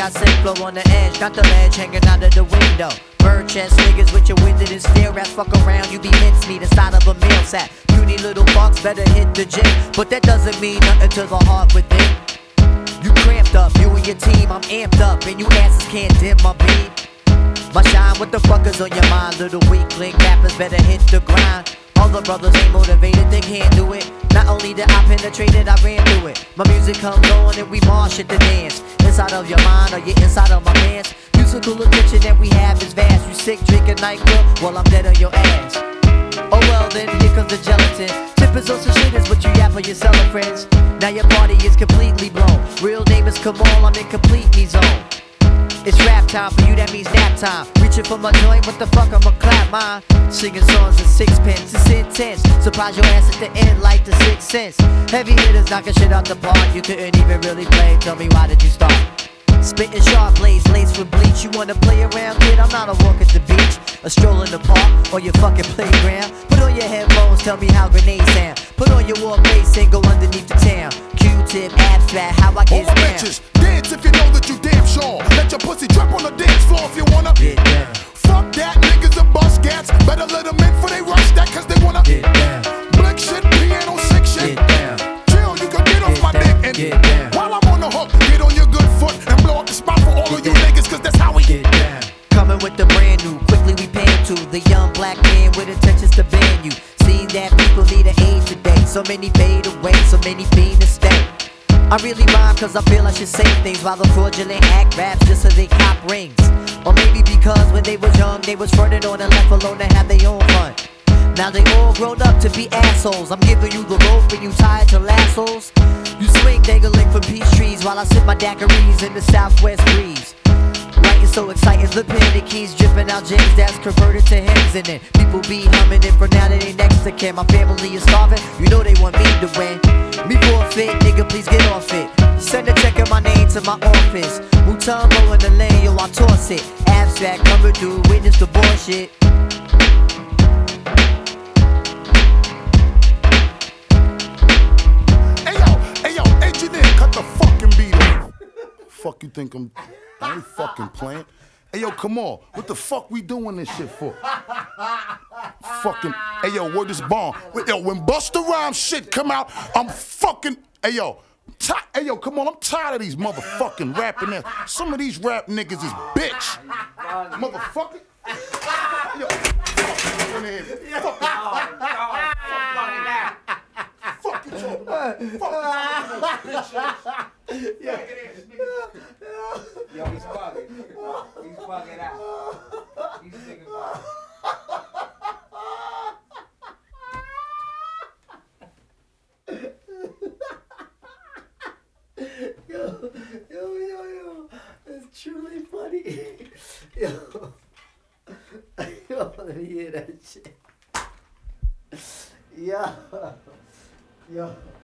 sink flow on the edge, got the ledge hanging out of the window. Bird chest niggas with your winded and steel rats. Fuck around, you be mincemeat inside of a meal sack. Puny little fucks better hit the gym, but that doesn't mean nothing to the heart within. You cramped up, you and your team, I'm amped up, and you asses can't dim my beam. My shine, what the fuck is on your mind? Little weakling rappers better hit the grind. All the brothers ain't motivated, they can't do it. Not only did I penetrate it, I ran through it. My music comes on and we march at the dance. Inside of your mind or you inside of my pants. Musical attention that we have is vast. You sick, drinking NyQuil, well I'm dead on your ass. Oh well then, here comes the gelatin. Tippers on some shitters, but you yap for your cellar friends. Now your party is completely blown. Real neighbors come on, I'm in complete me zone. It's rap time for you, that means nap time. Reaching for my joint, what the fuck, I'ma clap mine. Singing songs in sixpence, it's intense. Surprise your ass at the end like the Sixth Sense. Heavy hitters knocking shit out the park. You couldn't even really play, tell me why did you start? Spitting sharp blades, laced with bleach. You wanna play around, kid? I'm not a walk at the beach, a stroll in the park, or your fucking playground. Put on your headphones, tell me how grenades sound. Put on your war bass and go underneath the town. Q-tip, abstract, how I get all down. Bitches, dance if you know that you damn sure. Let your pussy drip on the dance floor if you wanna get down. Fuck that, niggas and bus cats. Better let them in for they rush that, cause they wanna get down. Blick shit, piano sick shit. Get down. Chill, you can get off my dick and get down. While I'm on the hook, get on your good foot and blow up the spot for all of you niggas, cause that's how we get down. Coming with the brand new, quickly we pan to the young black man with intentions to ban you. See that people need an aid today. So many fade away, so many fiend to stay. I really rhyme cause I feel I should say things, while the fraudulent act raps just so they cop rings. Or maybe because when they was young they was fronted on and left alone to have their own fun. Now they all grown up to be assholes. I'm giving you the rope and you tied to lassos. You swing dangling from peach trees while I sip my daiquiris in the southwest breeze. Writing so exciting, the pen keys dripping out gems that's converted to hymns. And then people be humming it for now that they next to kin. My family is starving, you know they want me to win. Me forfeit, nigga please get off it. Send a check in my name to my office. Mutombo in the lane, yo I toss it. Abstract coming through, witness the bullshit. Hey yo, engineer, cut the fucking beat off. Fuck you think I ain't fucking playing. Hey yo, come on. What the fuck we doing this shit for? Fucking, hey yo, word is bomb. Yo, when Busta Rhymes shit come out, I'm fucking, hey yo, hey yo, come on, I'm tired of these motherfucking rapping ass. Some of these rap niggas is bitch. Motherfucker. Yo, fuck in here. Fuck you talking about. Fuck you talking about, bitch ass. Yo, he's bugging. He's bugging out. He's thinking about it. Yo, it's truly funny. Yo, let me hear that shit. Yo.